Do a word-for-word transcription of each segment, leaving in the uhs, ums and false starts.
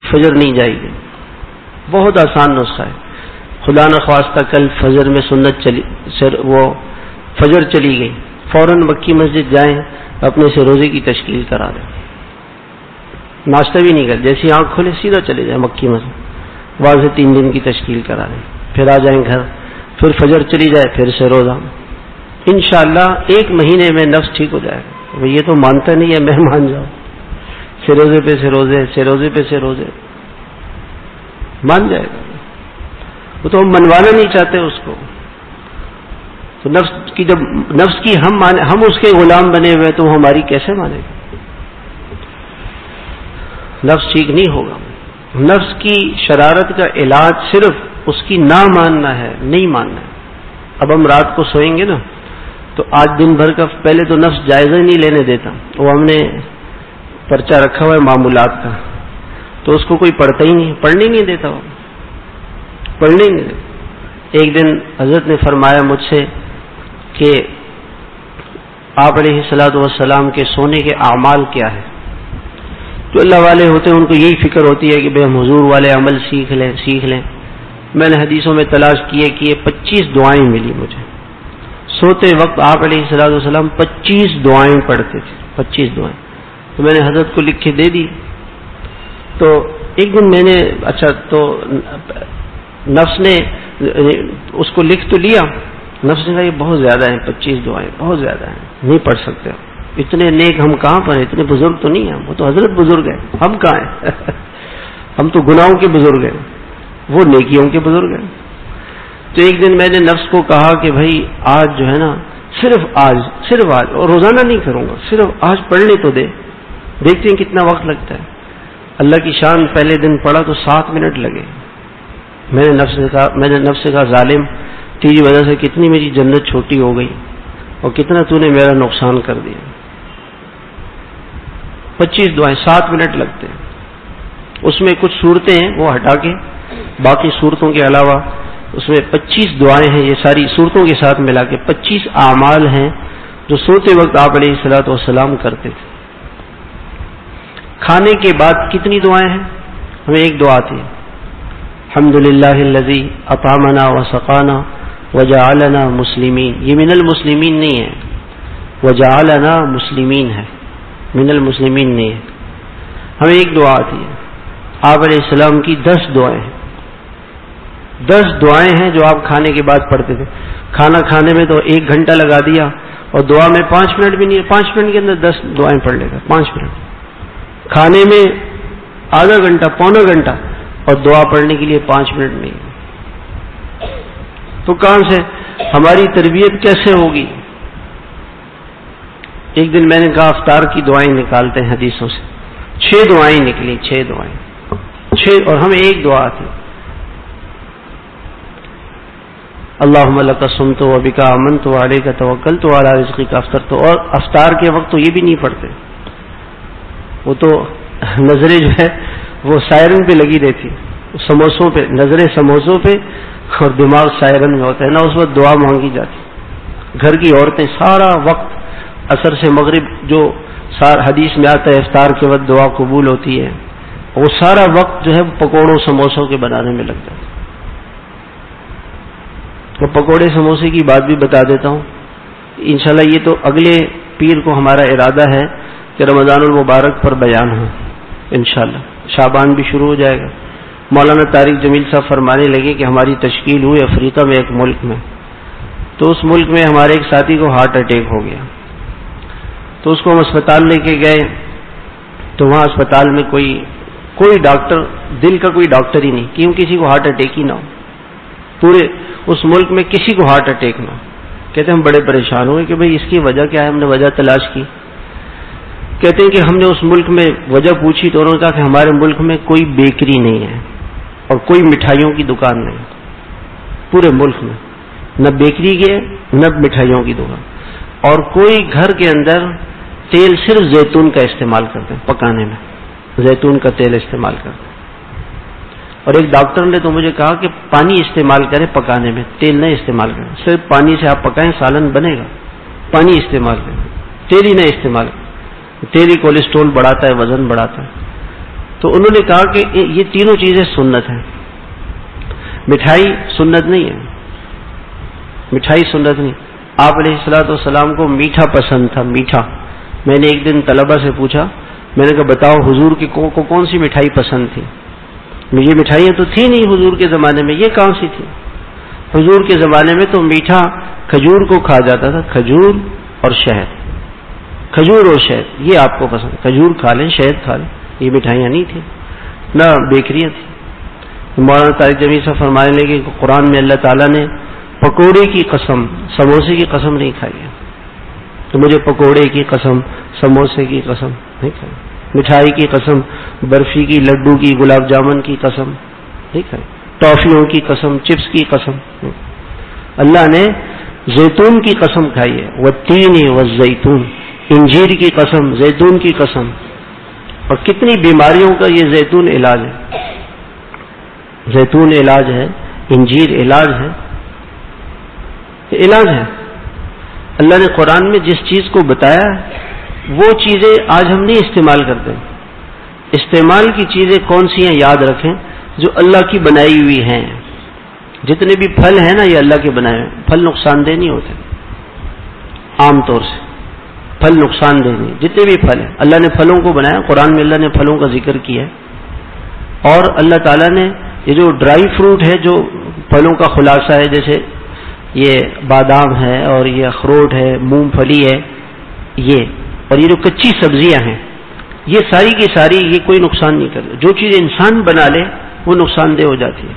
فجر نہیں جائے گی. بہت آسان نسخہ ہے. خدا نخواستہ کل فجر میں سنت چلی سر وہ فجر چلی گئی، فوراً مکی مسجد جائیں، اپنے سے روزے کی تشکیل کرا دیں. ناشتہ بھی نہیں کر، جیسی آنکھ کھولے سیدھا چلے جائیں مکی مسجد، واضح تین دن کی تشکیل کرا دیں، پھر آ جائیں گھر، پھر فجر چلی جائے پھر سے روزہ. انشاءاللہ ایک مہینے میں نفس ٹھیک ہو جائے گا. یہ تو مانتا نہیں ہے، میں مان جاؤں، سے روزے پہ سے روزے سے روزے پہ سے روزے مان جائے گا. وہ تو ہم منوانا نہیں چاہتے اس کو. تو نفس کی جب نفس کی ہم مان ہم اس کے غلام بنے ہوئے تو وہ ہماری کیسے مانے گا؟ نفس ٹھیک نہیں ہوگا. نفس کی شرارت کا علاج صرف اس کی نہ ماننا ہے، نہیں ماننا ہے. اب ہم رات کو سوئیں گے نا تو آج دن بھر کا پہلے تو نفس جائزہ ہی نہیں لینے دیتا. وہ ہم نے پرچہ رکھا ہوا ہے معمولات کا، تو اس کو کوئی پڑھتا ہی نہیں، پڑھنے نہیں دیتا، وہ پڑھنے نہیں دیتا. ایک دن حضرت نے فرمایا مجھ سے کہ آپ علیہ الصلوۃ والسلام کے سونے کے اعمال کیا ہے. جو اللہ والے ہوتے ہیں ان کو یہی فکر ہوتی ہے کہ بھئی ہم حضور والے عمل سیکھ لیں سیکھ لیں. میں نے حدیثوں میں تلاش کیے کہ پچیس دعائیں ملی مجھے. سوتے وقت آپ علیہ الصلوۃ والسلام پچیس دعائیں پڑھتے تھے، پچیس دعائیں. تو میں نے حضرت کو لکھ کے دے دی. تو ایک دن میں نے اچھا تو نفس نے اس کو لکھ تو لیا، نفس نے کہا یہ بہت زیادہ ہیں، پچیس دعائیں بہت زیادہ ہیں، نہیں پڑھ سکتے. اتنے نیک ہم کہاں پر ہیں، اتنے بزرگ تو نہیں ہیں، وہ تو حضرت بزرگ ہیں، ہم کہاں ہیں؟ ہم تو گناہوں کے بزرگ ہیں، وہ نیکیوں کے بزرگ ہیں. تو ایک دن میں نے نفس کو کہا کہ بھائی آج جو ہے نا صرف آج صرف آج اور روزانہ نہیں کروں گا، صرف آج پڑھنے تو دے، دیکھتے ہیں کتنا وقت لگتا ہے. اللہ کی شان پہلے دن پڑھا تو سات منٹ لگے. میں نے نفس سے کہا میں نے نفس سے کہا ظالم تیری وجہ سے کتنی میری جنت چھوٹی ہو گئی اور کتنا تو نے میرا نقصان کر دیا. پچیس دعائیں سات منٹ لگتے ہیں. اس میں کچھ صورتیں ہیں وہ ہٹا کے باقی صورتوں کے علاوہ اس میں پچیس دعائیں ہیں. یہ ساری صورتوں کے ساتھ ملا کے پچیس اعمال ہیں جو سوتے وقت آپ علیہ الصلوۃ والسلام کرتے تھے. کھانے کے بعد کتنی دعائیں ہیں؟ ہمیں ایک دعا آتی ہے الحمد للہ الذی اطعمنا وسقانا وجعلنا مسلمین. یہ من المسلمین نہیں ہے، وجعلنا مسلمین ہے، من المسلمین نہیں ہے. ہمیں ایک دعا آتی ہے. آپ علیہ السلام کی دس دعائیں ہیں، دس دعائیں ہیں جو آپ کھانے کے بعد پڑھتے تھے. کھانا کھانے میں تو ایک گھنٹہ لگا دیا اور دعا میں پانچ منٹ بھی نہیں ہے. پانچ منٹ کے اندر دس دعائیں پڑھ لے گا. پانچ منٹ کھانے میں آدھا گھنٹہ پونا گھنٹہ اور دعا پڑھنے کے لیے پانچ منٹ نہیں. تو کہاں سے ہماری تربیت کیسے ہوگی؟ ایک دن میں نے کہا افطار کی دعائیں نکالتے ہیں حدیثوں سے. چھ دعائیں نکلی، چھ دعائیں چھ اور ہمیں ایک دعا تھی اللہم لک صمت وبک آمنت وعلیک توکلت وعلی رزقک افطرت. اور افطار کے وقت تو یہ بھی نہیں پڑھتے، وہ تو نظریں جو ہے وہ سائرن پہ لگی رہتی، سموسوں پہ، نظریں سموسوں پہ اور دماغ سائرن میں ہوتا ہے نا. اس وقت دعا مانگی جاتی. گھر کی عورتیں سارا وقت عصر سے مغرب جو سار حدیث میں آتا ہے افطار کے وقت دعا قبول ہوتی ہے، وہ سارا وقت جو ہے پکوڑوں سموسوں کے بنانے میں لگتا ہے. تو پکوڑے سموسے کی بات بھی بتا دیتا ہوں. انشاءاللہ یہ تو اگلے پیر کو ہمارا ارادہ ہے کہ رمضان المبارک پر بیان ہو انشاءاللہ. شعبان بھی شروع ہو جائے گا. مولانا طارق جمیل صاحب فرمانے لگے کہ ہماری تشکیل ہوئی افریقہ میں ایک ملک میں، تو اس ملک میں ہمارے ایک ساتھی کو ہارٹ اٹیک ہو گیا. تو اس کو ہم اسپتال لے کے گئے تو وہاں اسپتال میں کوئی کوئی ڈاکٹر دل کا کوئی ڈاکٹر ہی نہیں، کیوں کسی کو ہارٹ اٹیک ہی نہ ہو. پورے اس ملک میں کسی کو ہارٹ اٹیک نہ ہو. کہتے ہیں ہم بڑے پریشان ہوئے کہ بھئی اس کی وجہ کیا ہے. ہم نے وجہ تلاش کی. کہتے ہیں کہ ہم نے اس ملک میں وجہ پوچھی تو انہوں نے کہا کہ ہمارے ملک میں کوئی بیکری نہیں ہے اور کوئی مٹھائیوں کی دکان نہیں. پورے ملک میں نہ بیکری کی ہے نہ مٹھائیوں کی دکان، اور کوئی گھر کے اندر تیل صرف زیتون کا استعمال کرتے ہیں پکانے میں، زیتون کا تیل استعمال کرتے ہیں. اور ایک ڈاکٹر نے تو مجھے کہا کہ پانی استعمال کریں پکانے میں، تیل نہیں استعمال کریں. صرف پانی سے آپ پکائیں سالن بنے گا. پانی استعمال کریں، تیل ہی نہیں استعمال کریں. تیل ہی کولیسٹرول بڑھاتا ہے، وزن بڑھاتا ہے. تو انہوں نے کہا کہ یہ تینوں چیزیں سنت ہیں. مٹھائی سنت نہیں ہے، مٹھائی سنت نہیں. آپ علیہ الصلوۃ والسلام کو میٹھا پسند تھا، میٹھا. میں نے ایک دن طلبہ سے پوچھا، میں نے کہا بتاؤ حضور کی کو, کو کون سی مٹھائی پسند تھی؟ یہ مٹھائیاں تو تھی نہیں حضور کے زمانے میں، یہ کہاں سی تھی؟ حضور کے زمانے میں تو میٹھا کھجور کو کھا جاتا تھا، کھجور اور شہد، کھجور اور شہد یہ آپ کو پسند. کھجور کھا لیں، شہد کھا لیں، یہ مٹھائیاں نہیں تھیں، نہ بیکریاں تھیں. مولانا طارق جمیل صاحب فرمانے لگے کہ قرآن میں اللہ تعالیٰ نے پکوڑے کی قسم، سموسے کی قسم نہیں کھائی ہے، تو مجھے پکوڑے کی قسم، سموسے کی قسم نہیں کھائی. مٹھائی کی قسم، برفی کی، لڈو کی، گلاب جامن کی قسم نہیں کھائی. ٹافیوں کی قسم، چپس کی قسم. اللہ نے زیتون کی قسم کھائی ہے، والتین والزیتون، انجیر کی قسم، زیتون کی قسم. اور کتنی بیماریوں کا یہ زیتون علاج ہے، زیتون علاج ہے، انجیر علاج ہے، علاج ہے. اللہ نے قرآن میں جس چیز کو بتایا وہ چیزیں آج ہم نہیں استعمال کرتے. استعمال کی چیزیں کون سی ہیں یاد رکھیں، جو اللہ کی بنائی ہوئی ہیں. جتنے بھی پھل ہیں نا یہ اللہ کے بنائے ہوئے. پھل نقصان دہ نہیں ہوتے، عام طور سے پھل نقصان دہ نہیں. جتنے بھی پھل ہیں اللہ نے پھلوں کو بنایا. قرآن میں اللہ نے پھلوں کا ذکر کیا ہے. اور اللہ تعالیٰ نے یہ جو ڈرائی فروٹ ہے، جو پھلوں کا خلاصہ ہے، جیسے یہ بادام ہے اور یہ اخروٹ ہے، مونگ پھلی ہے، یہ اور یہ جو کچی سبزیاں ہیں، یہ ساری کی ساری یہ کوئی نقصان نہیں کرتے. جو چیز انسان بنا لے وہ نقصان دہ ہو جاتی ہے.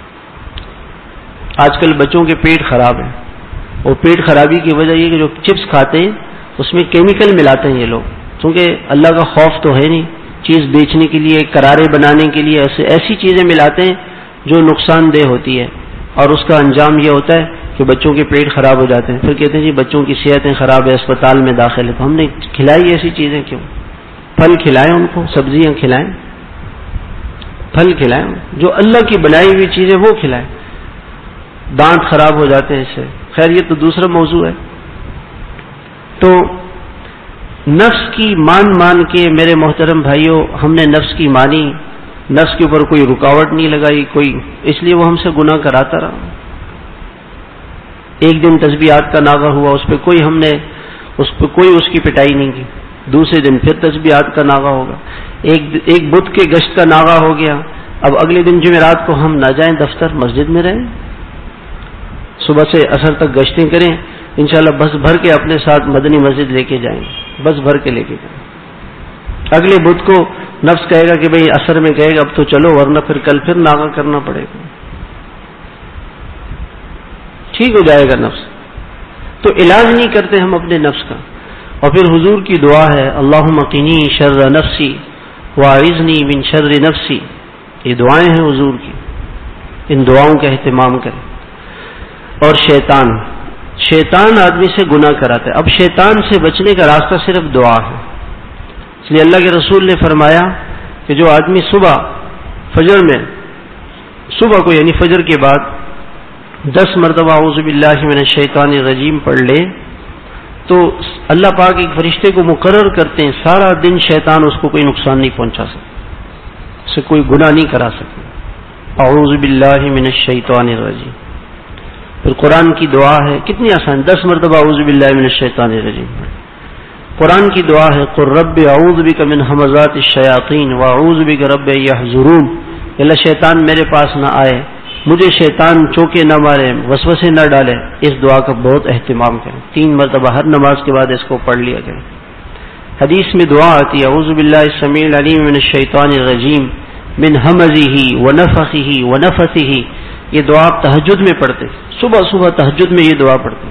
آج کل بچوں کے پیٹ خراب ہیں، اور پیٹ خرابی کی وجہ یہ کہ جو چپس کھاتے ہیں اس میں کیمیکل ملاتے ہیں یہ لوگ، کیونکہ اللہ کا خوف تو ہے نہیں. چیز بیچنے کے لیے، کرارے بنانے کے لیے ایسے ایسی چیزیں ملاتے ہیں جو نقصان دہ ہوتی ہے، اور اس کا انجام یہ ہوتا ہے کہ بچوں کے پیٹ خراب ہو جاتے ہیں. پھر کہتے ہیں جی بچوں کی صحتیں خراب ہے، اسپتال میں داخل ہے. تو ہم نے کھلائی ایسی چیزیں کیوں؟ پھل کھلائیں ان کو، سبزیاں کھلائیں، پھل کھلائیں، جو اللہ کی بنائی ہوئی چیزیں وہ کھلائیں. دانت خراب ہو جاتے ہیں اس سے. خیر یہ تو دوسرا موضوع ہے. تو نفس کی مان مان کے میرے محترم بھائیوں، ہم نے نفس کی مانی، نفس کے اوپر کوئی رکاوٹ نہیں لگائی کوئی، اس لیے وہ ہم سے گناہ کراتا رہا. ایک دن تسبیحات کا ناغہ ہوا، اس پہ کوئی ہم نے اس پہ کوئی اس کی پٹائی نہیں کی. دوسرے دن پھر تسبیحات کا ناغہ ہوگا. ایک ایک بدھ کے گشت کا ناغہ ہو گیا. اب اگلے دن جمعرات کو ہم نہ جائیں دفتر، مسجد میں رہیں، صبح سے عصر تک گشتیں کریں، انشاءاللہ بس بھر کے اپنے ساتھ مدنی مسجد لے کے جائیں، بس بھر کے لے کے جائیں. اگلے بدھ کو نفس کہے گا کہ بھئی عصر میں کہے گا اب تو چلو، ورنہ پھر کل پھر ناغہ کرنا پڑے گا. ٹھیک ہو جائے گا نفس. تو علاج نہیں کرتے ہم اپنے نفس کا. اور پھر حضور کی دعا ہے اللہم قنی شر نفسی واعذنی من شر نفسی. یہ دعائیں ہیں حضور کی، ان دعاؤں کا اہتمام کریں. اور شیطان شیطان آدمی سے گناہ کراتا ہے. اب شیطان سے بچنے کا راستہ صرف دعا ہے. اس لیے اللہ کے رسول نے فرمایا کہ جو آدمی صبح فجر میں صبح کو یعنی فجر کے بعد دس مرتبہ اعوذ باللہ من الشیطان الرجیم پڑھ لے تو اللہ پاک ایک فرشتے کو مقرر کرتے ہیں، سارا دن شیطان اس کو کوئی نقصان نہیں پہنچا سکتا، اسے کوئی گناہ نہیں کرا سکتا. اعوذ باللہ من الشیطان الرجیم. پھر قرآن کی دعا ہے، کتنی آسان، دس مرتبہ اعوذ باللہ من الشیطان الرجیم. قرآن کی دعا ہے قل رب اعوذ بک من ہمزات الشیاطین واعوذ بک رب یحضرون. اللہ شیطان میرے پاس نہ آئے، مجھے شیطان چوکے نہ مارے، وسوسے نہ ڈالے. اس دعا کا بہت اہتمام کریں، تین مرتبہ ہر نماز کے بعد اس کو پڑھ لیا کریں. حدیث میں دعا آتی ہے اعوذ باللہ السمیع العلیم من الشیطان الرجیم من ہمزہ ونفخہ ونفثہ. یہ دعا آپ تہجد میں پڑھتے، صبح صبح تہجد میں یہ دعا پڑھتے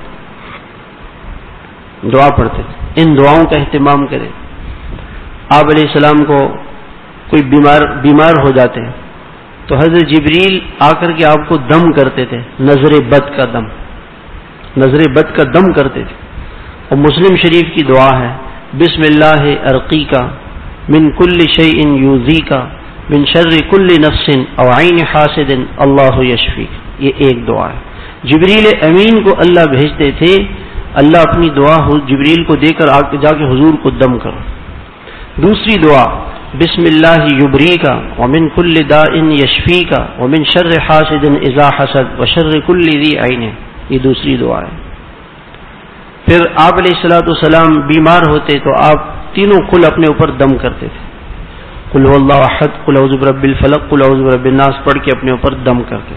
دعا پڑھتے ان دعاؤں کا اہتمام کریں. آپ علیہ السلام کو کوئی بیمار بیمار ہو جاتے ہیں تو حضرت جبریل آ کر کے آپ کو دم کرتے تھے، نظر بد کا دم، نظر بد کا دم کرتے تھے. اور مسلم شریف کی دعا ہے بسم اللہ ارقیکا من کل شیء یؤذیکا من شر کل نفس او عین حاسد اللہ یشفیک. یہ ایک دعا ہے. جبریل امین کو اللہ بھیجتے تھے، اللہ اپنی دعا جبریل کو دے کر جا کے حضور کو دم کرو. دوسری دعا بسم اللہ یبری کا ومن کل داء یشفی کا ومن شر حاسد اذا حسد وشر کل ذی عین، یہ دوسری دعا ہے۔ پھر آپ علیہ الصلوۃ والسلام بیمار ہوتے تو آپ تینوں قل اپنے اوپر دم کرتے تھے، قل هو اللہ احد، قل اعوذ برب الفلق، قل اعوذ برب الناس پڑھ کے اپنے اوپر دم کرتے۔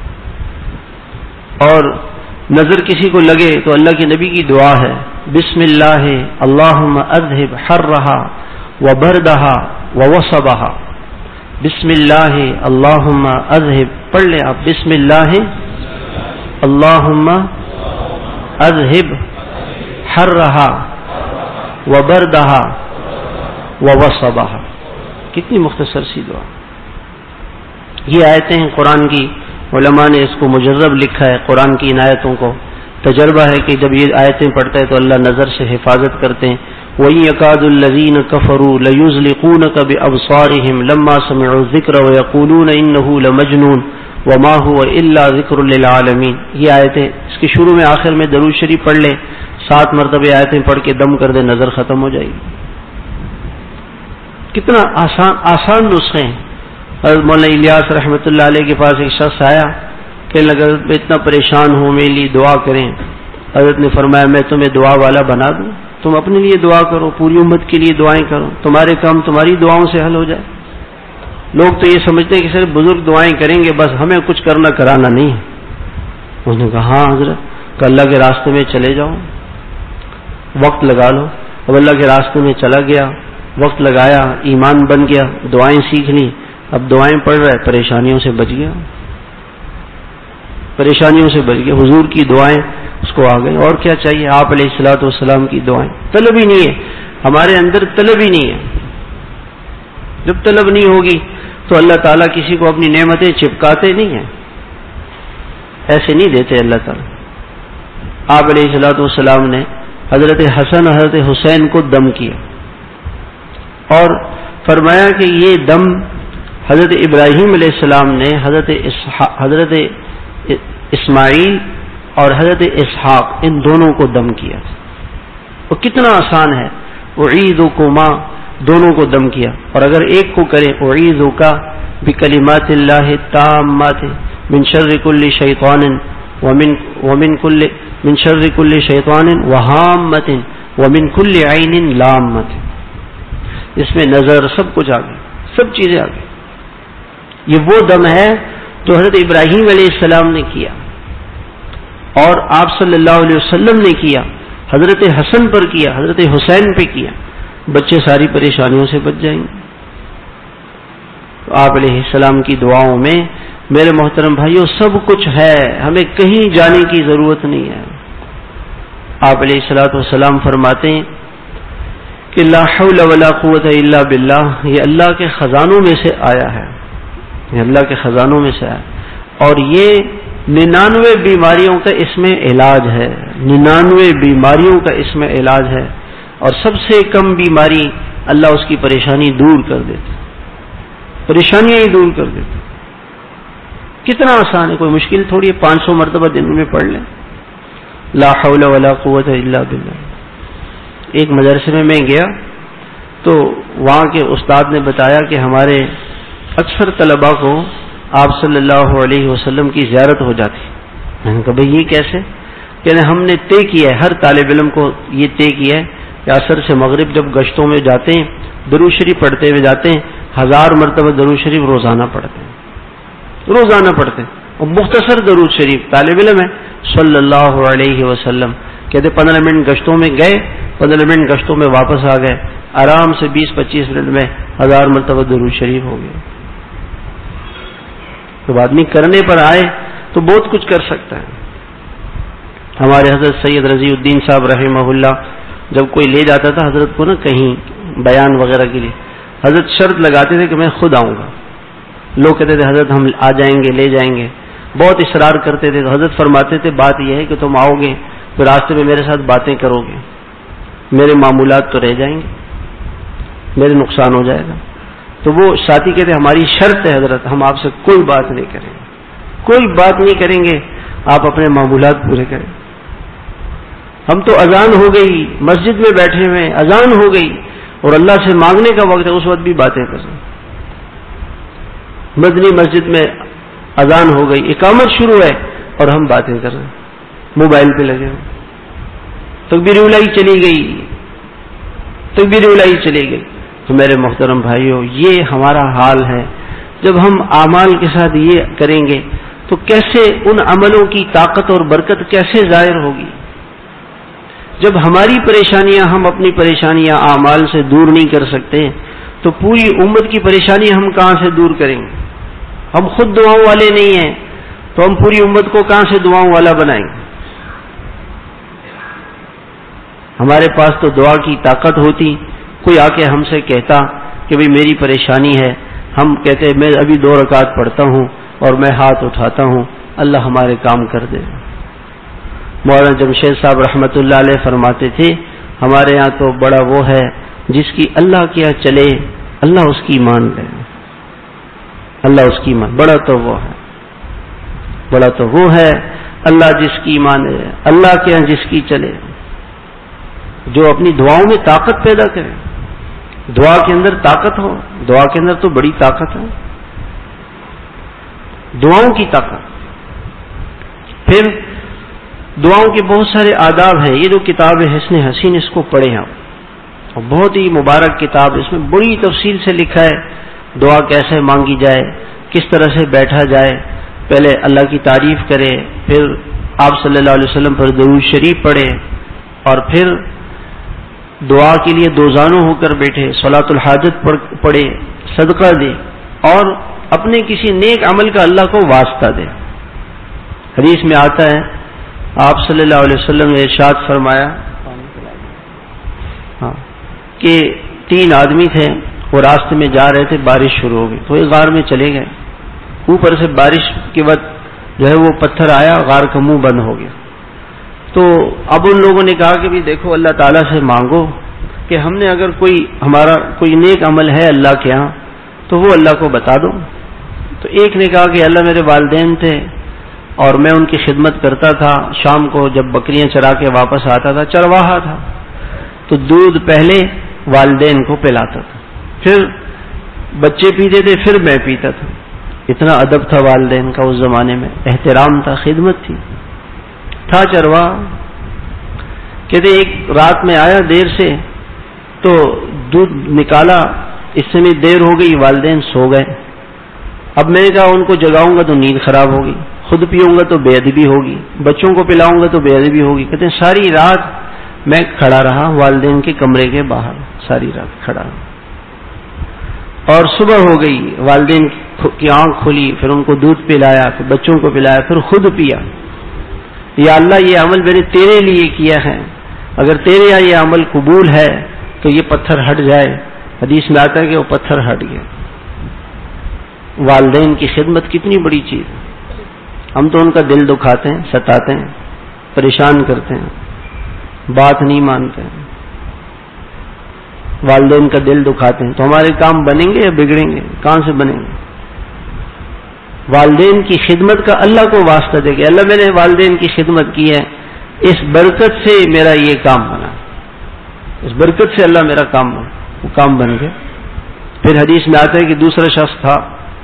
اور نظر کسی کو لگے تو اللہ کے نبی کی دعا ہے، بسم اللہ اللہم اذہب حرہا وبردہا ووصبہا، بسم اللہ اللہم اذہب، پڑھ لیں آپ، بسم اللہ اللہم اذہب حرہا وبردہا ووصبہا۔ کتنی مختصر سی دعا۔ یہ آیتیں ہیں قرآن کی، علماء نے اس کو مجرب لکھا ہے، قرآن کی ان آیتوں کو تجربہ ہے کہ جب یہ آیتیں پڑھتا ہے تو اللہ نظر سے حفاظت کرتے ہیں۔ وَإِن يَكَادُ الَّذِينَ كَفَرُوا لَيُزْلِقُونَكَ بِأَبْصَارِهِمْ لَمَّا سَمِعُوا الذِّكْرَ وَيَقُولُونَ إِنَّهُ لَمَجْنُونٌ وَمَا هُوَ إِلَّا ذِكْرٌ لِّلْعَالَمِينَ۔ یہ آیتیں اس کے شروع میں آخر میں درود شریف پڑھ لیں، سات مرتبہ آیتیں پڑھ کے دم کر دیں، نظر ختم ہو جائے گی۔ کتنا آسان آسان نسخے ہیں۔ حضرت مولانا الیاس رحمۃ اللہ علیہ کے پاس ایک شخص آیا کہ اگر میں اتنا پریشان ہوں میرے لیے دعا کریں، حضرت نے فرمایا میں تمہیں دعا والا بنا دوں، تم اپنے لیے دعا کرو، پوری امت کے لیے دعائیں کرو، تمہارے کام تمہاری دعاؤں سے حل ہو جائے۔ لوگ تو یہ سمجھتے ہیں کہ صرف بزرگ دعائیں کریں گے بس، ہمیں کچھ کرنا کرانا نہیں ہے۔ انہوں نے کہا ہاں حضرت، کہ اللہ کے راستے میں چلے جاؤ، وقت لگا لو۔ اب اللہ کے راستے میں چلا گیا، وقت لگایا، ایمان بن گیا، دعائیں سیکھ لی، اب دعائیں پڑھ رہا ہے، پریشانیوں سے بچ گیا، پریشانیوں سے بچ گیا، حضور کی دعائیں اس کو آ گئی۔ اور کیا چاہیے؟ آپ علیہ الصلوۃ والسلام کی دعائیں۔ طلب ہی نہیں ہے ہمارے اندر، طلب ہی نہیں ہے۔ جب طلب نہیں ہوگی تو اللہ تعالیٰ کسی کو اپنی نعمتیں چپکاتے نہیں ہیں، ایسے نہیں دیتے اللہ تعالیٰ۔ آپ علیہ الصلوۃ والسلام نے حضرت حسن حضرت حسین کو دم کیا اور فرمایا کہ یہ دم حضرت ابراہیم علیہ السلام نے حضرت حضرت اسماعیل اور حضرت اسحاق ان دونوں کو دم کیا۔ وہ کتنا آسان ہے، اعیذکما دونوں کو دم کیا، اور اگر ایک کو کرے اعیذک بکلمات اللہ التامات من شر کل شیطان ومن ومن کل من شر کل شیطان وہامۃ ومن کل عین لامۃ، اس میں نظر سب کچھ آ گئی، سب چیزیں آ گئی۔ یہ وہ دم ہے جو حضرت ابراہیم علیہ السلام نے کیا اور آپ صلی اللہ علیہ وسلم نے کیا، حضرت حسن پر کیا، حضرت حسین پہ کیا، بچے ساری پریشانیوں سے بچ جائیں گے۔ تو آپ علیہ السلام کی دعاؤں میں میرے محترم بھائیوں سب کچھ ہے، ہمیں کہیں جانے کی ضرورت نہیں ہے۔ آپ علیہ الصلوۃ والسلام فرماتے ہیں کہ لا حول ولا قوت الا باللہ، یہ اللہ کے خزانوں میں سے آیا ہے، یہ اللہ کے خزانوں میں سے آیا، اور یہ ننانوے بیماریوں کا اس میں علاج ہے، ننانوے بیماریوں کا اس میں علاج ہے، اور سب سے کم بیماری اللہ اس کی پریشانی دور کر دیتا، پریشانیاں ہی دور کر دیتا۔ کتنا آسان ہے، کوئی مشکل تھوڑی ہے، پانچ سو مرتبہ دن میں پڑھ لیں، لا حول ولا قوت الا باللہ۔ ایک مدرسے میں میں گیا تو وہاں کے استاد نے بتایا کہ ہمارے اکثر طلباء کو آپ صلی اللہ علیہ وسلم کی زیارت ہو جاتی۔ میں نے کہا بھئی یہ کیسے؟ یعنی ہم نے طے کیا ہے، ہر طالب علم کو یہ طے کیا ہے کہ عصر سے مغرب جب گشتوں میں جاتے ہیں درود شریف پڑھتے ہوئے جاتے ہیں، ہزار مرتبہ درود شریف روزانہ پڑھتے ہیں، روزانہ پڑھتے ہیں، اور مختصر درود شریف، طالب علم ہے صلی اللہ علیہ وسلم، کہتے پندرہ منٹ گشتوں میں گئے، پندرہ منٹ گشتوں میں واپس آ گئے، آرام سے بیس پچیس منٹ میں ہزار مرتبہ درود شریف ہو گیا۔ جب آدمی کرنے پر آئے تو بہت کچھ کر سکتا ہے۔ ہمارے حضرت سید رضی الدین صاحب رحمہ اللہ جب کوئی لے جاتا تھا حضرت کو نا کہیں بیان وغیرہ کے لیے، حضرت شرط لگاتے تھے کہ میں خود آؤں گا۔ لوگ کہتے تھے حضرت ہم آ جائیں گے، لے جائیں گے، بہت اصرار کرتے تھے، تو حضرت فرماتے تھے بات یہ ہے کہ تم آؤ گے تو راستے میں میرے ساتھ باتیں کرو گے، میرے معمولات تو رہ جائیں گے، میرے نقصان ہو جائے گا۔ تو وہ ساتھی کہتے ہماری شرط ہے حضرت، ہم آپ سے کوئی بات نہیں کریں گے، کوئی بات نہیں کریں گے، آپ اپنے معمولات پورے کریں۔ ہم تو اذان ہو گئی، مسجد میں بیٹھے ہوئے اذان ہو گئی، اور اللہ سے مانگنے کا وقت ہے اس وقت بھی باتیں کر رہے ہیں. مدنی مسجد میں اذان ہو گئی، اقامت شروع ہے اور ہم باتیں کر رہے ہیں، موبائل پہ لگے ہوئے. تکبیر اولائی چلی گئی، تکبیر اولائی چلی گئی. تو میرے محترم بھائیوں، یہ ہمارا حال ہے. جب ہم اعمال کے ساتھ یہ کریں گے تو کیسے ان عملوں کی طاقت اور برکت کیسے ظاہر ہوگی؟ جب ہماری پریشانیاں ہم اپنی پریشانیاں اعمال سے دور نہیں کر سکتے تو پوری امت کی پریشانیاں ہم کہاں سے دور کریں گے؟ ہم خود دعاؤں والے نہیں ہیں تو ہم پوری امت کو کہاں سے دعاؤں والا بنائیں گے؟ ہمارے پاس تو دعا کی طاقت ہوتی، کوئی آ کے ہم سے کہتا کہ بھئی میری پریشانی ہے، ہم کہتے میں ابھی دو رکعت پڑھتا ہوں اور میں ہاتھ اٹھاتا ہوں، اللہ ہمارے کام کر دے. مولانا جمشید صاحب رحمۃ اللہ علیہ فرماتے تھے ہمارے ہاں تو بڑا وہ ہے جس کی اللہ کیا چلے اللہ اس کی مان لے. اللہ اس کی مان، بڑا تو وہ ہے، بڑا تو وہ ہے اللہ جس کی مانے، اللہ کیا جس کی چلے، جو اپنی دعاؤں میں طاقت پیدا کرے. دعا کے اندر طاقت ہو، دعا کے اندر تو بڑی طاقت ہے، دعاؤں کی طاقت. پھر دعاؤں کے بہت سارے آداب ہیں. یہ جو کتاب ہے حسن حسین، اس کو پڑھیں آپ، بہت ہی مبارک کتاب. اس میں بڑی تفصیل سے لکھا ہے دعا کیسے مانگی جائے، کس طرح سے بیٹھا جائے، پہلے اللہ کی تعریف کرے، پھر آپ صلی اللہ علیہ وسلم پر درود شریف پڑھے، اور پھر دعا کے لیے دوزانوں ہو کر بیٹھے، صلاۃ الحاجت پڑھے، صدقہ دے، اور اپنے کسی نیک عمل کا اللہ کو واسطہ دے. حدیث میں آتا ہے آپ صلی اللہ علیہ وسلم نے ارشاد فرمایا ہاں کہ تین آدمی تھے، وہ راستے میں جا رہے تھے، بارش شروع ہو گئی تو ایک غار میں چلے گئے. اوپر سے بارش کے وقت جو ہے وہ پتھر آیا، غار کا منہ بند ہو گیا. تو اب ان لوگوں نے کہا کہ بھی دیکھو اللہ تعالیٰ سے مانگو کہ ہم نے اگر کوئی ہمارا کوئی نیک عمل ہے اللہ کے ہاں تو وہ اللہ کو بتا دو. تو ایک نے کہا کہ اللہ میرے والدین تھے اور میں ان کی خدمت کرتا تھا، شام کو جب بکریاں چرا کے واپس آتا تھا، چرواہا تھا، تو دودھ پہلے والدین کو پلاتا تھا، پھر بچے پیتے تھے، پھر میں پیتا تھا. اتنا ادب تھا والدین کا اس زمانے میں، احترام تھا، خدمت تھی. تھا چرواہا. کہتے ایک رات میں آیا دیر سے تو دودھ نکالا، اس سے میں دیر ہو گئی، والدین سو گئے. اب میں نے کہا ان کو جگاؤں گا تو نیند خراب ہوگی، خود پیوں گا تو بے ادبی ہوگی، بچوں کو پلاؤں گا تو بے ادبی ہوگی. کہتے ہیں ساری رات میں کھڑا رہا والدین کے کمرے کے باہر، ساری رات کھڑا رہا. اور صبح ہو گئی، والدین کی آنکھ کھلی، پھر ان کو دودھ پلایا، پھر بچوں کو پلایا، پھر خود پیا. یا اللہ یہ عمل میں نے تیرے لیے کیا ہے، اگر تیرے یہاں یہ عمل قبول ہے تو یہ پتھر ہٹ جائے. حدیث میں آتا ہے کہ وہ پتھر ہٹ گیا. والدین کی خدمت کتنی بڑی چیز ہے. ہم تو ان کا دل دکھاتے ہیں، ستاتے ہیں، پریشان کرتے ہیں، بات نہیں مانتے ہیں، والدین کا دل دکھاتے ہیں، تو ہمارے کام بنیں گے یا بگڑیں گے؟ کہاں سے بنیں گے؟ والدین کی خدمت کا اللہ کو واسطہ دے گا، اللہ میں نے والدین کی خدمت کی ہے، اس برکت سے میرا یہ کام بنا، اس برکت سے اللہ میرا کام بنا، وہ کام بن گیا. پھر حدیث میں آتا ہے کہ دوسرا شخص تھا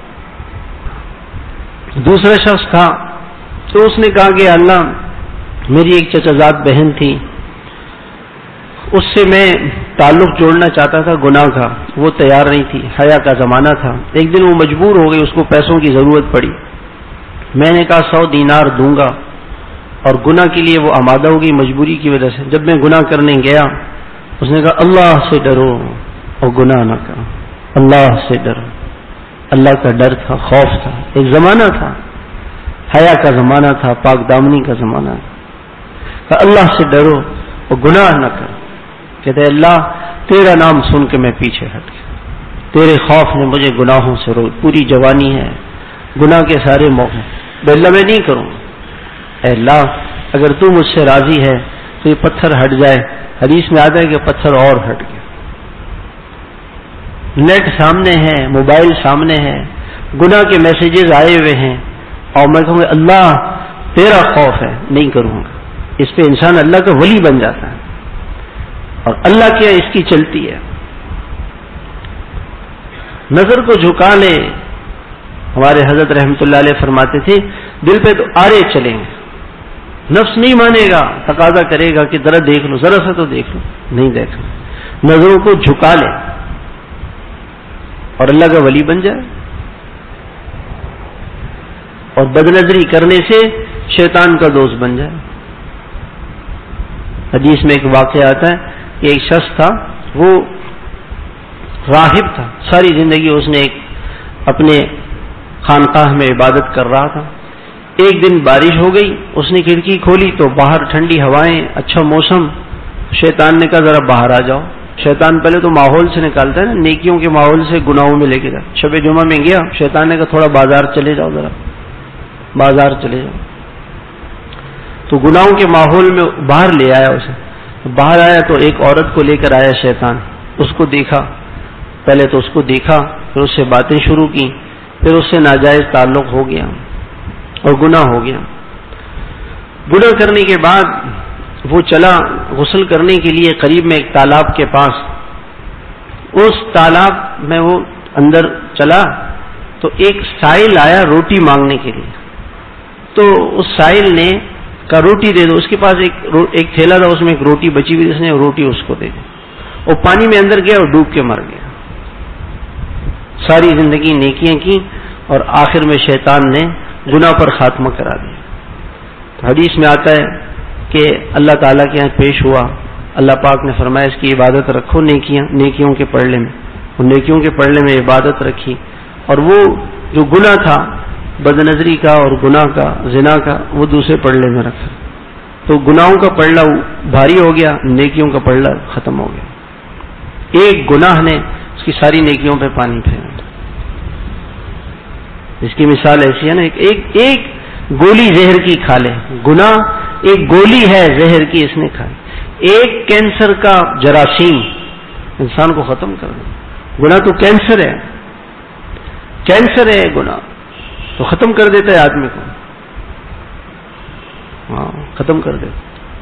دوسرا شخص تھا تو اس نے کہا کہ اللہ میری ایک چچا زاد بہن تھی، اس سے میں تعلق جوڑنا چاہتا تھا گناہ کا، وہ تیار نہیں تھی، حیا کا زمانہ تھا. ایک دن وہ مجبور ہو گئی، اس کو پیسوں کی ضرورت پڑی. میں نے کہا سو دینار دوں گا، اور گناہ کے لیے وہ آمادہ ہوگی مجبوری کی وجہ سے. جب میں گناہ کرنے گیا اس نے کہا اللہ سے ڈرو اور گناہ نہ کرو، اللہ سے ڈرو. اللہ کا ڈر تھا، خوف تھا، ایک زمانہ تھا، حیا کا زمانہ تھا، پاک دامنی کا زمانہ تھا. اللہ سے ڈرو اور گناہ نہ کرو. کہتے اللہ تیرا نام سن کے میں پیچھے ہٹ گیا، تیرے خوف نے مجھے گناہوں سے روک. پوری جوانی ہے، گناہ کے سارے موقع، اللہ میں نہیں کروں. اے اللہ اگر تو مجھ سے راضی ہے تو یہ پتھر ہٹ جائے. حدیث میں آتا ہے کہ پتھر اور ہٹ گیا. نیٹ سامنے ہے، موبائل سامنے ہے، گناہ کے میسیجز آئے ہوئے ہیں، اور میں کہوں گا اللہ تیرا خوف ہے، نہیں کروں گا. اس پہ انسان اللہ کا ولی بن جاتا ہے، اور اللہ کیا اس کی چلتی ہے. نظر کو جھکا لے. ہمارے حضرت رحمت اللہ علیہ فرماتے تھے دل پہ تو آرے چلیں گے, نفس نہیں مانے گا, تقاضا کرے گا کہ ذرا دیکھ لو, ذرا سا تو دیکھ لو, نہیں دیکھنا, نظروں کو جھکا لے اور اللہ کا ولی بن جائے. اور بدنظری کرنے سے شیطان کا دوست بن جائے. حدیث میں ایک واقعہ آتا ہے کہ ایک شخص تھا, وہ راہب تھا, ساری زندگی اس نے ایک اپنے خانقاہ میں عبادت کر رہا تھا. ایک دن بارش ہو گئی, اس نے کھڑکی کھولی تو باہر ٹھنڈی ہوائیں, اچھا موسم. شیطان نے کہا ذرا باہر آ جاؤ. شیطان پہلے تو ماحول سے نکالتا ہے نا, نیکیوں کے ماحول سے گناہوں میں لے کے جا. شب جمعہ میں گیا, شیطان نے کہا تھوڑا بازار چلے جاؤ, ذرا بازار چلے جاؤ. تو گناہوں کے ماحول میں باہر لے آیا اسے. باہر آیا تو ایک عورت کو لے کر آیا شیطان. اس کو دیکھا, پہلے تو اس کو دیکھا, پھر اس سے باتیں شروع کی, پھر اس سے ناجائز تعلق ہو گیا اور گناہ ہو گیا. گناہ کرنے کے بعد وہ چلا غسل کرنے کے لیے قریب میں ایک تالاب کے پاس. اس تالاب میں وہ اندر چلا تو ایک سائل آیا روٹی مانگنے کے لیے. تو اس سائل نے کہا روٹی دے دو. اس کے پاس ایک ایک تھیلا تھا, اس میں ایک روٹی بچی ہوئی, اس نے روٹی اس کو دے دی. وہ پانی میں اندر گیا اور ڈوب کے مر گیا. ساری زندگی نیکیاں کی اور آخر میں شیطان نے گناہ پر خاتمہ کرا دیا. حدیث میں آتا ہے کہ اللہ تعالیٰ کے یہاں پیش ہوا, اللہ پاک نے فرمایا اس کی عبادت رکھو, نیکیاں نیکیوں کے پڑھنے میں. اور نیکیوں کے پڑھنے میں عبادت رکھی, اور وہ جو گناہ تھا بدنظری کا اور گناہ کا, زنا کا, وہ دوسرے پڑھنے میں رکھا. تو گناہوں کا پڑھنا بھاری ہو گیا, نیکیوں کا پڑھنا ختم ہو گیا. ایک گناہ نے اس کی ساری نیکیوں پہ پانی پھیرا. اس کی مثال ایسی ہے نا, ایک ایک گولی زہر کی کھا لے. گناہ ایک گولی ہے زہر کی, اس نے کھائی. ایک کینسر کا جراثیم انسان کو ختم کر دے. گناہ تو کینسر ہے, کینسر ہے گناہ, تو ختم کر دیتا ہے آدمی کو. ہاں ختم کر دیتا.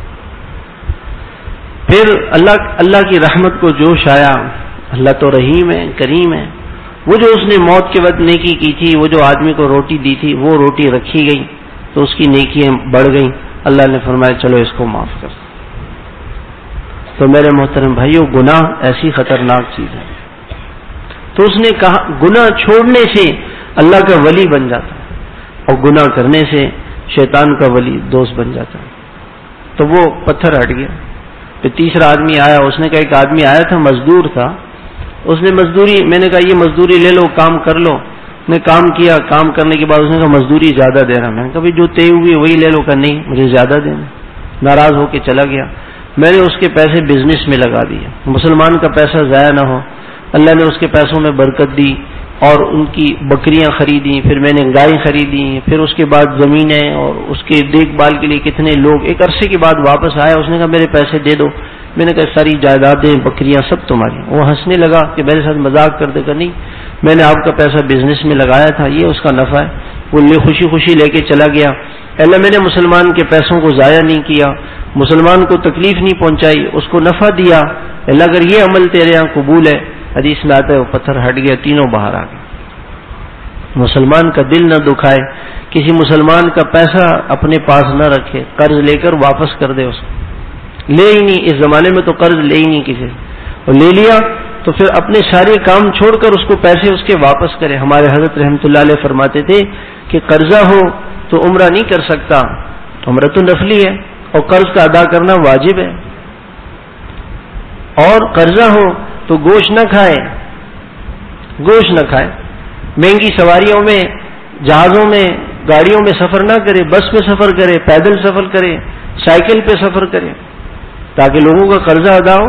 پھر اللہ اللہ کی رحمت کو جوش آیا. اللہ تو رحیم ہے, کریم ہے. وہ جو اس نے موت کے وقت نیکی کی تھی, وہ جو آدمی کو روٹی دی تھی, وہ روٹی رکھی گئی تو اس کی نیکیاں بڑھ گئیں. اللہ نے فرمایا چلو اس کو معاف کر. تو میرے محترم بھائیو, گناہ ایسی خطرناک چیز ہے. تو اس نے کہا گناہ چھوڑنے سے اللہ کا ولی بن جاتا ہے, اور گناہ کرنے سے شیطان کا ولی دوست بن جاتا ہے. تو وہ پتھر ہٹ گیا. پھر تیسرا آدمی آیا, اس نے کہا ایک آدمی آیا تھا, مزدور تھا, اس نے مزدوری, میں نے کہا یہ مزدوری لے لو, کام کر لو. نے کام کیا, کام کرنے کے بعد اس نے کہا مزدوری زیادہ دے رہا. میں نے کہا بھائی جو طے ہوئی وہی لے لو. کہ نہیں مجھے زیادہ دینا. ناراض ہو کے چلا گیا. میں نے اس کے پیسے بزنس میں لگا دیے. مسلمان کا پیسہ ضائع نہ ہو, اللہ نے اس کے پیسوں میں برکت دی, اور ان کی بکریاں خریدیں, پھر میں نے گائے خریدی, پھر اس کے بعد زمینیں, اور اس کے دیکھ بھال کے لیے کتنے لوگ. ایک عرصے کے بعد واپس آیا, اس نے کہا میرے پیسے دے دو. میں نے کہا ساری جائیدادیں بکریاں سب تمہاری. وہ ہنسنے لگا کہ میرے ساتھ مذاق کرتے کہ نہیں, میں نے آپ کا پیسہ بزنس میں لگایا تھا, یہ اس کا نفع ہے. وہ لے خوشی خوشی لے کے چلا گیا. اللہ میں نے مسلمان کے پیسوں کو ضائع نہیں کیا, مسلمان کو تکلیف نہیں پہنچائی, اس کو نفع دیا. اللہ اگر یہ عمل تیرے یہاں قبول ہے, حدیث میں آتا ہے وہ پتھر ہٹ گیا, تینوں باہر آ گئے. مسلمان کا دل نہ دکھائے, کسی مسلمان کا پیسہ اپنے پاس نہ رکھے, قرض لے کر واپس کر دے. اس کو لے ہی نہیں, اس زمانے میں تو قرض لے ہی نہیں کسی, اور لے لیا تو پھر اپنے سارے کام چھوڑ کر اس کو پیسے اس کے واپس کرے. ہمارے حضرت رحمت اللہ علیہ فرماتے تھے کہ قرضہ ہو تو عمرہ نہیں کر سکتا, عمرہ تو نفلی ہے, اور قرض کا ادا کرنا واجب ہے. اور قرضہ ہو تو گوشت نہ کھائے, گوشت نہ کھائے. مہنگی سواریوں میں, جہازوں میں, گاڑیوں میں سفر نہ کرے, بس میں سفر کرے, پیدل سفر کرے, سائیکل پہ سفر کرے, تاکہ لوگوں کا قرضہ ادا ہو.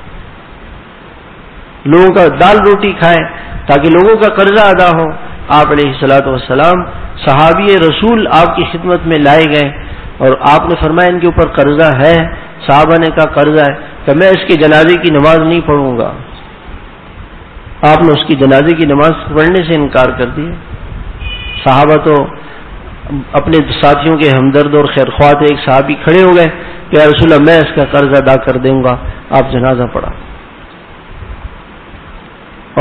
لوگوں کا دال روٹی کھائے تاکہ لوگوں کا قرضہ ادا ہو. آپ علیہ الصلوۃ والسلام صحابی رسول آپ کی خدمت میں لائے گئے, اور آپ نے فرمایا ان کے اوپر قرضہ ہے. صحابہ نے کہا قرضہ ہے, کہ میں اس کے جنازے کی نماز نہیں پڑھوں گا. آپ نے اس کی جنازے کی نماز پڑھنے سے انکار کر دیا. صحابہ تو اپنے ساتھیوں کے ہمدرد اور خیرخواہ تھے. ایک صحابی کھڑے ہو گئے کہ یا رسول اللہ میں اس کا قرض ادا کر دوں گا. آپ جنازہ پڑھا,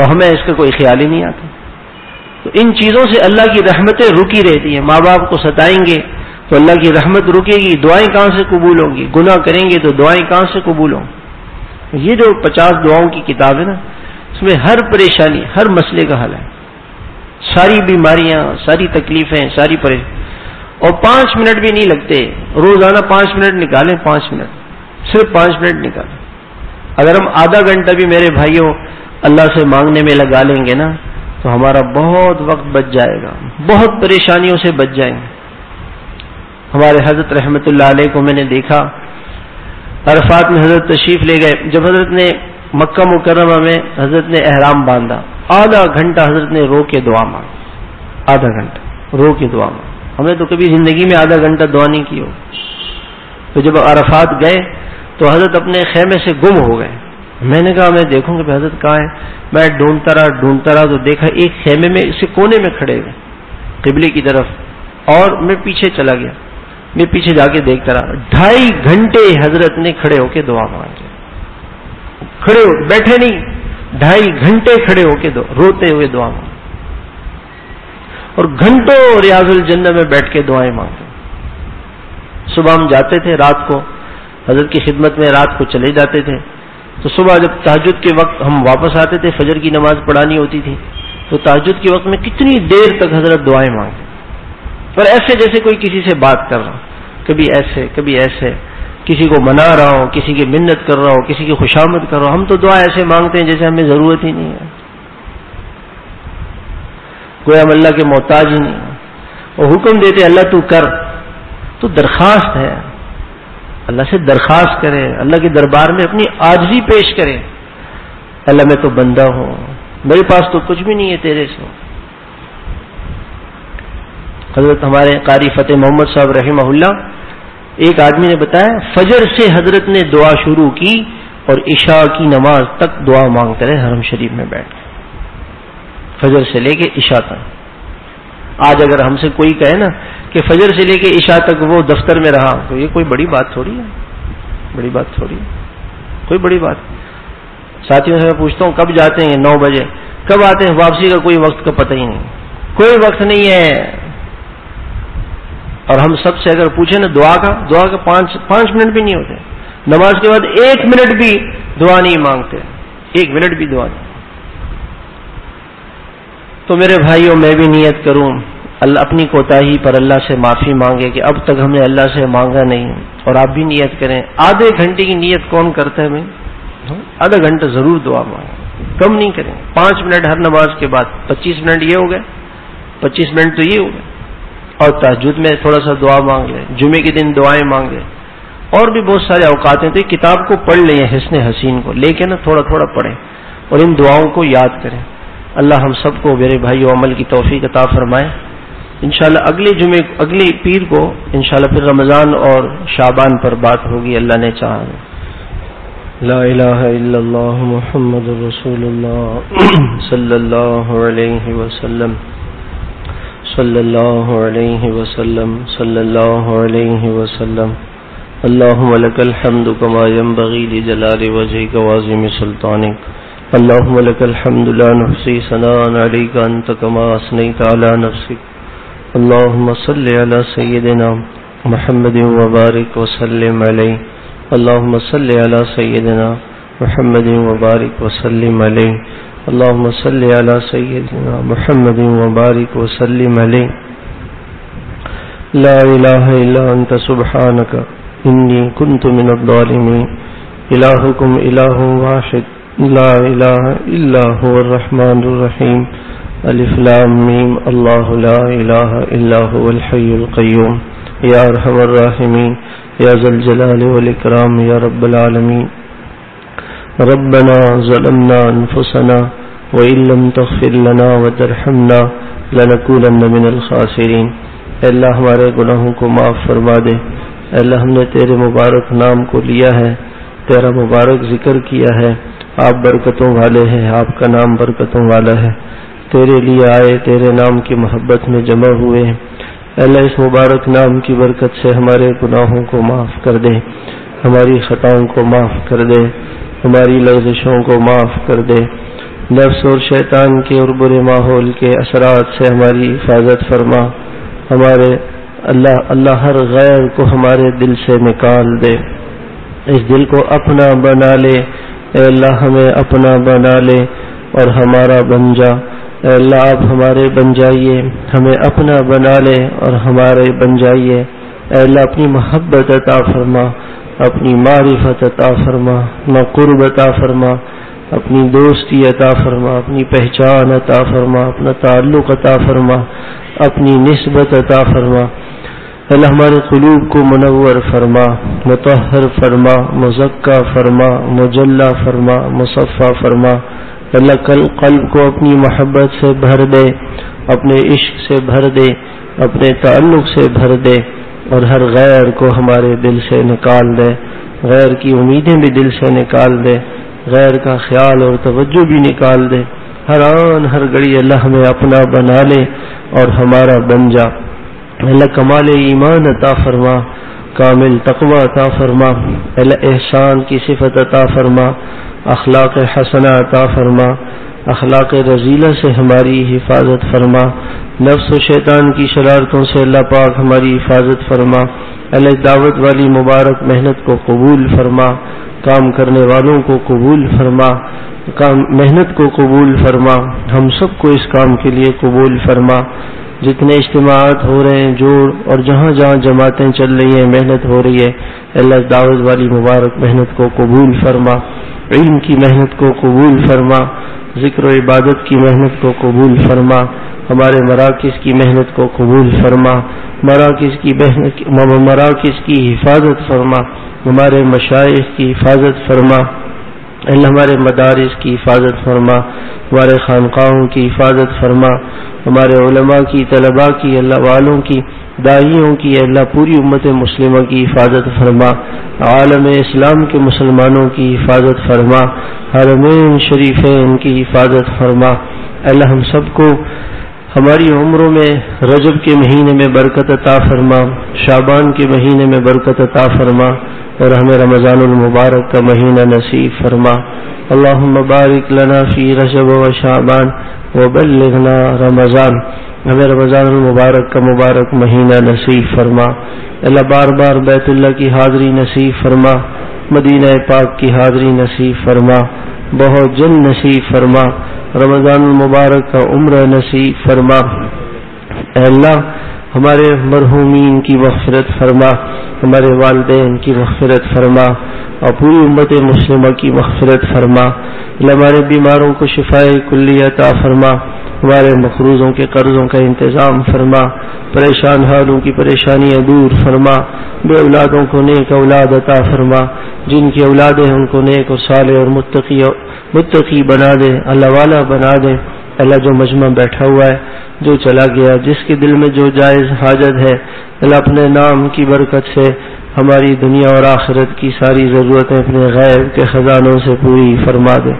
اور ہمیں اس کا کوئی خیال ہی نہیں آتا. تو ان چیزوں سے اللہ کی رحمتیں رکی رہتی ہیں. ماں باپ کو ستائیں گے تو اللہ کی رحمت رکے گی, دعائیں کہاں سے قبول ہوں گی؟ گناہ کریں گے تو دعائیں کہاں سے قبول ہوں؟ یہ جو پچاس دعاؤں کی کتاب ہے نا, اس میں ہر پریشانی, ہر مسئلے کا حل ہے. ساری بیماریاں, ساری تکلیفیں, ساری پریشانی. اور پانچ منٹ بھی نہیں لگتے. روزانہ پانچ منٹ نکالیں, پانچ منٹ, صرف پانچ منٹ نکالیں. اگر ہم آدھا گھنٹہ بھی میرے بھائیوں اللہ سے مانگنے میں لگا لیں گے نا, تو ہمارا بہت وقت بچ جائے گا, بہت پریشانیوں سے بچ جائیں گے. ہمارے حضرت رحمت اللہ علیہ کو میں نے دیکھا, عرفات میں حضرت تشریف لے گئے. جب حضرت نے مکہ مکرمہ میں حضرت نے احرام باندھا, آدھا گھنٹہ حضرت نے رو کے دعا مانگی. آدھا گھنٹہ رو کے دعا مانگی. ہم نے تو کبھی زندگی میں آدھا گھنٹہ دعا نہیں کی ہو. تو جب عرفات گئے تو حضرت اپنے خیمے سے گم ہو گئے. میں نے کہا میں دیکھوں کہ حضرت کہاں ہے. میں ڈھونڈتا رہا ڈھونڈتا رہا تو دیکھا ایک خیمے میں اسے کونے میں کھڑے ہوئے قبلے کی طرف, اور میں پیچھے چلا گیا. میں پیچھے جا کے دیکھتا رہا. ڈھائی گھنٹے حضرت نے کھڑے ہو کے دعا مانگی. کھڑے ہو, بیٹھے نہیں, ڈھائی گھنٹے کھڑے ہو کے روتے ہوئے دعا مانگی. اور گھنٹوں ریاض الجنہ میں بیٹھ کے دعائیں مانگتے. صبح ہم جاتے تھے, رات کو حضرت کی خدمت میں رات کو چلے جاتے تھے. تو صبح جب تہجد کے وقت ہم واپس آتے تھے, فجر کی نماز پڑھانی ہوتی تھی, تو تہجد کے وقت میں کتنی دیر تک حضرت دعائیں مانگتے. اور ایسے جیسے کوئی کسی سے بات کر رہا, کبھی ایسے کبھی ایسے, کسی کو منا رہا ہو, کسی کی منت کر رہا ہو, کسی کی خوشامد کر رہا ہو. ہم تو دعا ایسے مانگتے ہیں جیسے ہمیں ضرورت ہی نہیں ہے, کوئی ہم اللہ کے محتاج ہی نہیں ہے. اور حکم دیتے اللہ تو کر, تو درخواست ہے, اللہ سے درخواست کرے, اللہ کے دربار میں اپنی عاجزی پیش کرے. اللہ میں تو بندہ ہوں, میرے پاس تو کچھ بھی نہیں ہے تیرے سے. حضرت ہمارے قاری فتح محمد صاحب رحمہ اللہ, ایک آدمی نے بتایا فجر سے حضرت نے دعا شروع کی اور عشاء کی نماز تک دعا مانگتے رہے حرم شریف میں بیٹھ کے, فجر سے لے کے عشاء تک. آج اگر ہم سے کوئی کہے نا کہ فجر سے لے کے عشاء تک وہ دفتر میں رہا, تو یہ کوئی بڑی بات تھوڑی ہے, بڑی بات تھوڑی ہے, کوئی بڑی بات. ساتھیوں سے میں پوچھتا ہوں کب جاتے ہیں, نو بجے, کب آتے ہیں, واپسی کا کوئی وقت کا پتہ ہی نہیں, کوئی وقت نہیں ہے. اور ہم سب سے اگر پوچھیں نا دعا کا, دعا کا پانچ پانچ منٹ بھی نہیں ہوتے. نماز کے بعد ایک منٹ بھی دعا نہیں مانگتے, ایک منٹ بھی دعا نہیں. تو میرے بھائیوں, میں بھی نیت کروں اللہ اپنی کوتاہی پر اللہ سے معافی مانگے کہ اب تک ہم نے اللہ سے مانگا نہیں, اور آپ بھی نیت کریں. آدھے گھنٹے کی نیت کون کرتا ہے بھائی؟ آدھا گھنٹہ ضرور دعا مانگیں, کم نہیں کریں. پانچ منٹ ہر نماز کے بعد, پچیس منٹ یہ ہو گئے, پچیس منٹ تو یہ ہو گئے. اور تہجد میں تھوڑا سا دعا مانگ لیں, جمعے کے دن دعائیں مانگ لیں, اور بھی بہت سارے اوقات ہیں. تو یہ کتاب کو پڑھ لیں, حسن حسین کو لے کے نا تھوڑا تھوڑا پڑھیں اور ان دعاؤں کو یاد کریں. اللہ ہم سب کو میرے بھائی عمل کی توفیق عطا فرمائے. انشاءاللہ اگلے جمعے اگلی پیر کو انشاءاللہ پھر رمضان اور شعبان پر بات ہوگی اللہ نے چاہا. لا الہ الا اللہ محمد رسول اللہ صلی اللہ علیہ وسلم صلی اللہ علیہ وسلم صلی اللہ علیہ وسلم. اللہم لک الحمد کما ینبغی لجلال وجہک وعظیم سلطانک. اللہم لک الحمد لا نحصی ثناء علیک انت کما اثنیت علی نفسک. اللہم صلی علی سیدنا محمد وبارک وسلم علیہ. اللہم صلی علی سیدنا محمد وبارک وسلم علیہ. اللہم صلی علی سیدنا محمد وبارک وسلم علیہ. لا الہ الا انت سبحانک انی کنت من الظالمین. الہکم الہ واحد لا الہ الا هو الرحمن الرحیم. الف لام میم. اللہ لا الہ الا هو الحی القیوم. یا ارحم الراحمین یا ذا الجلال والاکرام یا رب العالمین. ربنا ظلمنا انفسنا وإن لم تغفر لنا وترحمنا لنكونن من الخاسرین. اے اللہ ہمارے گناہوں کو معاف فرما دے. اے اللہ ہم نے تیرے مبارک نام کو لیا ہے, تیرا مبارک ذکر کیا ہے. آپ برکتوں والے ہیں, آپ کا نام برکتوں والا ہے. تیرے لیے آئے, تیرے نام کی محبت میں جمع ہوئے. اے اللہ اس مبارک نام کی برکت سے ہمارے گناہوں کو معاف کر دے, ہماری خطاؤں کو معاف کر دے, ہماری لغزشوں کو معاف کر دے. نفس اور شیطان کے اور برے ماحول کے اثرات سے ہماری حفاظت فرما. ہمارے اللہ اللہ ہر غیر کو ہمارے دل سے نکال دے، اس دل کو اپنا بنا لے. اے اللہ ہمیں اپنا بنا لے اور ہمارا بن جا. اے اللہ آپ ہمارے بن جائیے، ہمیں اپنا بنا لے اور ہمارے بن جائیے. اے اللہ اپنی محبت عطا فرما، اپنی معرفت عطا فرما، اپنا قرب عطا فرما، اپنی دوستی عطا فرما، اپنی پہچان عطا فرما، اپنا تعلق عطا فرما، اپنی نسبت عطا فرما. اللہ ہمارے قلوب کو منور فرما، مطہر فرما، مزکا فرما، مجلہ فرما، مصفہ فرما. اللہ کل قلب کو اپنی محبت سے بھر دے، اپنے عشق سے بھر دے، اپنے تعلق سے بھر دے، اور ہر غیر کو ہمارے دل سے نکال دے. غیر کی امیدیں بھی دل سے نکال دے، غیر کا خیال اور توجہ بھی نکال دے. ہر آن ہر گھڑی اللہ ہمیں اپنا بنا لے اور ہمارا بن جا. اللہ کمال ایمان عطا فرما، کامل تقوی عطا فرما. اللہ احسان کی صفت عطا فرما، اخلاق حسنہ عطا فرما. اخلاق رذیلہ سے ہماری حفاظت فرما. نفس و شیطان کی شرارتوں سے اللہ پاک ہماری حفاظت فرما. اللہ دعوت والی مبارک محنت کو قبول فرما، کام کرنے والوں کو قبول فرما، کام محنت کو قبول فرما. ہم سب کو اس کام کے لیے قبول فرما. جتنے اجتماعات ہو رہے ہیں جوڑ، اور جہاں جہاں جماعتیں چل رہی ہیں، محنت ہو رہی ہے، اللہ دعوت والی مبارک محنت کو قبول فرما. علم کی محنت کو قبول فرما، ذکر و عبادت کی محنت کو قبول فرما. ہمارے مراکز کی محنت کو قبول فرما، مراکز کی مراکز کی حفاظت فرما. ہمارے مشائخ کی حفاظت فرما. اللہ ہمارے مدارس کی حفاظت فرما، ہمارے خانقاہوں کی حفاظت فرما. ہمارے علماء کی، طلباء کی، اللہ والوں کی، داعیوں کی، اللہ پوری امت مسلمہ کی حفاظت فرما. عالم اسلام کے مسلمانوں کی حفاظت فرما. حرمین شریفین کی حفاظت فرما. اللہ ہم سب کو ہماری عمروں میں رجب کے مہینے میں برکت عطا فرما، شعبان کے مہینے میں برکت عطا فرما، اور ہمیں رمضان المبارک کا مہینہ نصیب فرما. اللہم بارک لنا فی رجب و شعبان وبلغنا رمضان. ہمیں رمضان المبارک کا مبارک مہینہ نصیب فرما. اللہ بار بار بیت اللہ کی حاضری نصیب فرما، مدینہ پاک کی حاضری نصیب فرما، بہت جلد نصیب فرما. رمضان المبارک کا عمرہ نصیب فرما. اے اللہ ہمارے مرحومین کی مغفرت فرما، ہمارے والدین کی مغفرت فرما، اور پوری امت مسلمہ کی مغفرت فرما. اللہ ہمارے بیماروں کو شفائے کلی عطا فرما، ہمارے مقروضوں کے قرضوں کا انتظام فرما، پریشان حالوں کی پریشانیاں دور فرما، بے اولادوں کو نیک اولاد عطا فرما، جن کی اولادیں ان کو نیک اور صالح اور متقی متقی بنا دے، اللہ والا بنا دے. اللہ جو مجمع بیٹھا ہوا ہے، جو چلا گیا، جس کے دل میں جو جائز حاجت ہے، اللہ اپنے نام کی برکت سے ہماری دنیا اور آخرت کی ساری ضرورتیں اپنے غیب کے خزانوں سے پوری فرما دے.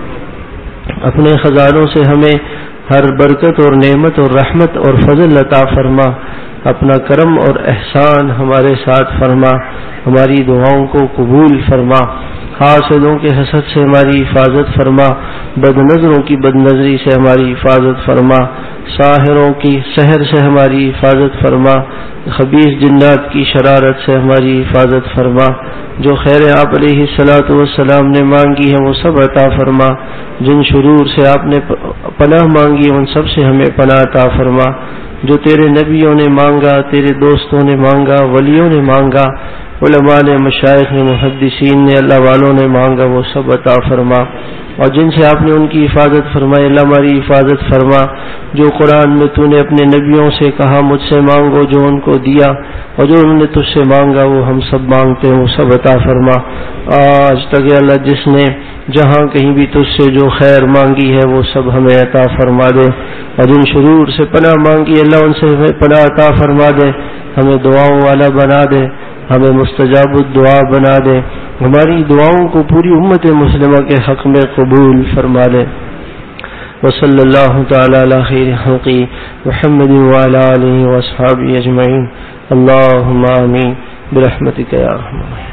اپنے خزانوں سے ہمیں ہر برکت اور نعمت اور رحمت اور فضل عطا فرما. اپنا کرم اور احسان ہمارے ساتھ فرما، ہماری دعاؤں کو قبول فرما. حاسدوں کے حسد سے ہماری حفاظت فرما، بد نظروں کی بد نظری سے ہماری حفاظت فرما، ساحروں کی سحر سے ہماری حفاظت فرما، خبیث جنات کی شرارت سے ہماری حفاظت فرما. جو خیر آپ علیہ الصلاۃ والسلام نے مانگی ہے وہ سب عطا فرما. جن شرور سے آپ نے پناہ مانگی ان سب سے ہمیں پناہ عطا فرما. جو تیرے نبیوں نے مانگا، تیرے دوستوں نے مانگا، ولیوں نے مانگا، علماء نے، مشائخ نے، محدثین نے، اللہ والوں نے مانگا، وہ سب عطا فرما. اور جن سے آپ نے ان کی حفاظت فرمائی، اللہ ہماری حفاظت فرما. جو قرآن میں تو نے اپنے نبیوں سے کہا مجھ سے مانگو، جو ان کو دیا، اور جو انہوں نے تجھ سے مانگا وہ ہم سب مانگتے ہیں، وہ سب عطا فرما. آج تک اللہ جس نے جہاں کہیں بھی تجھ سے جو خیر مانگی ہے وہ سب ہمیں عطا فرما دے، اور جن شرور سے پناہ مانگی اللہ ان سے ہمیں پناہ عطا فرما دے. ہمیں دعاؤں والا بنا دے، ہمیں مستجاب الدعا بنا دے، ہماری دعاؤں کو پوری امت مسلمہ کے حق میں قبول فرما دے. وصلی اللہ تعالی علی خیر خلقہ محمد وعلی آلہ واصحابہ اجمعین. اللہم آمین برحمتک یا ارحم الراحمین.